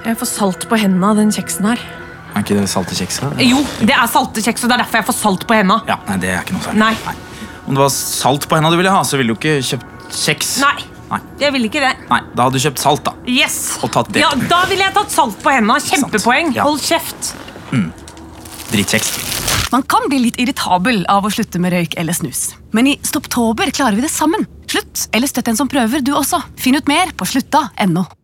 Jeg får salt på hendene av den kjeksen her. Er ikke det salte kjekset? Jo, det er salte kjeks, og det er derfor jeg får salt på hendene. Ja, nei, det er ikke noe særlig. Nei. Om det var salt på hendene du ville ha, så ville du ikke kjøpt kjeks. Nei, jeg vil ikke det. Nei, da hadde du kjøpt salt da. Yes! Og tatt det. Ja, da ville jeg tatt salt på hendene. Kjempepoeng. Ja. Hold kjeft. Drittkjeks. Man kan bli litt irritabel av å slutte med røyk eller snus. Men i Stopptober klarer vi det sammen. Slutt, eller støtt en som prøver, du også. Finn ut mer på slutta.no.